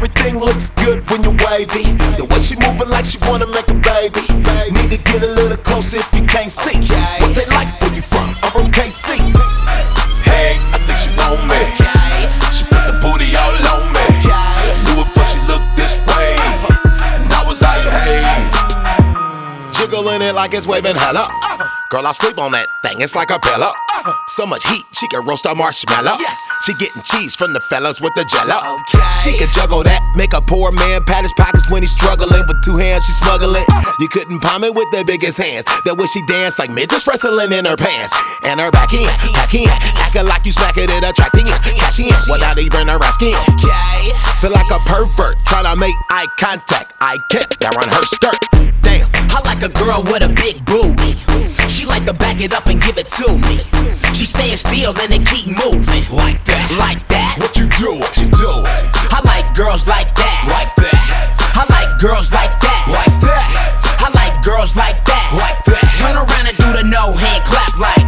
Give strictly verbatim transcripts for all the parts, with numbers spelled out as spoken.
Everything looks good when you're wavy. The way she moving like she wanna make a baby. Need to get a little closer if you can't see. What they like where you from? I'm from K C. Hey, I think she want me. She put the booty all on me. Knew it before she looked this way. And I was like, hey. Jiggling it like it's waving hello. Girl, I sleep on that thing, it's like a pillow. So much heat, she can roast a marshmallow. Yes. She getting cheese from the fellas with the jello. Okay. She can juggle that, make a poor man pat his pockets when he's struggling. With two hands, she smuggling. You couldn't palm it with the biggest hands. That way she dance like midgets wrestling in her pants. And her back in, back in, acting like you smacking it, attracting it, cashing in without even her asking. Okay. Feel like a pervert, trying to make eye contact. I can't, they're on her skirt. Damn. I like a girl with a big booty. She like to back it up and give it to me. She staying still and they keep moving. Like that, like that. What you do, what you do. I like girls like that, like that. I like girls like that, like that. I like girls like that, like that. Turn around and do the no hand clap like.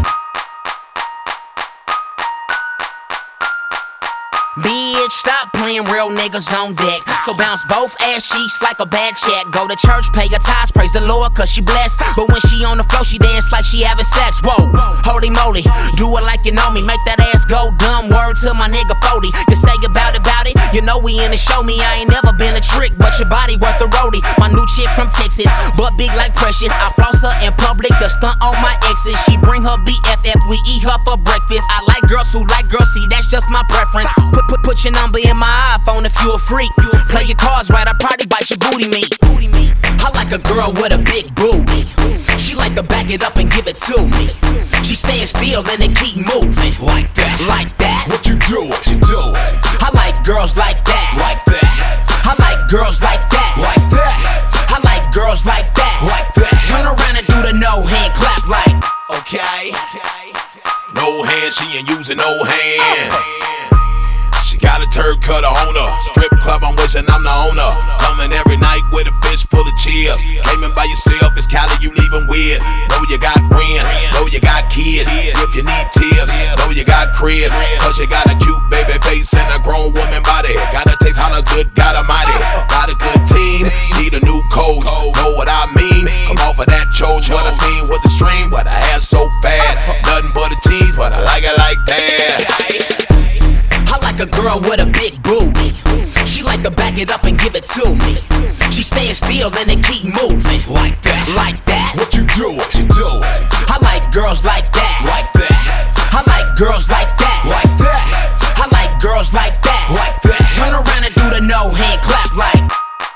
Bitch, stop playing, real niggas on deck. So bounce both ass cheeks like a bad check. Go to church, pay her tithes, praise the Lord cause she blessed. But when she on the floor, she dance like she having sex. Whoa, holy moly, do it like you know me. Make that ass go dumb, word to my nigga forty. You say about it, about it, you know we in the show me. I ain't never been a trick, but your body worth a roadie. My new chick from Texas, but big like Precious. I floss her in public, the stunt on my exes. She bring her B F F, we eat her for breakfast. I like girls who like girls, see that's just my preference. Put, put, put your number in my iPhone if you a freak. Play your cards right, I probably bite your booty meat. I like a girl with a big booty. She like to back it up and give it to me. She staying still and they keep moving. Like that, like that. What you do, what you do. I like girls like that, like that. I like girls like that, like that. I like girls like that, like that. Turn around and do the no hand clap like. Okay. No hand, she ain't using no hand. She got a turd cutter on her. Strip club, I'm wishing I'm the owner. Coming every night with a fist full of chips. Came in by yourself, it's Cali you leaving with. Know you got friends, know you got kids. If you need tips, know you got cribs. Cause you got a cute baby face and a grown woman body. Got a taste hella good, got a mighty. Got a good team, need a new coach. Know what I mean? Come off of that choach. What I seen was the stream, but I had so fat. Nothing but a tease, but I like it like that. I like a girl with a big booty. She like to back it up and give it to me. She staying still and they keep moving. Like that, like that. What you do, what you do. I like girls like that, like that. I like girls like that, like that. I like girls like that, like that. Turn around and do the no hand clap like.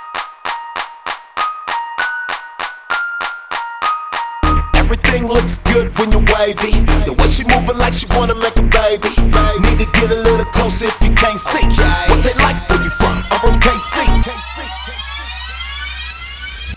Everything looks good when you're wavy. The way she moving like she wanna make a baby. Need to get a little closer if you can't see.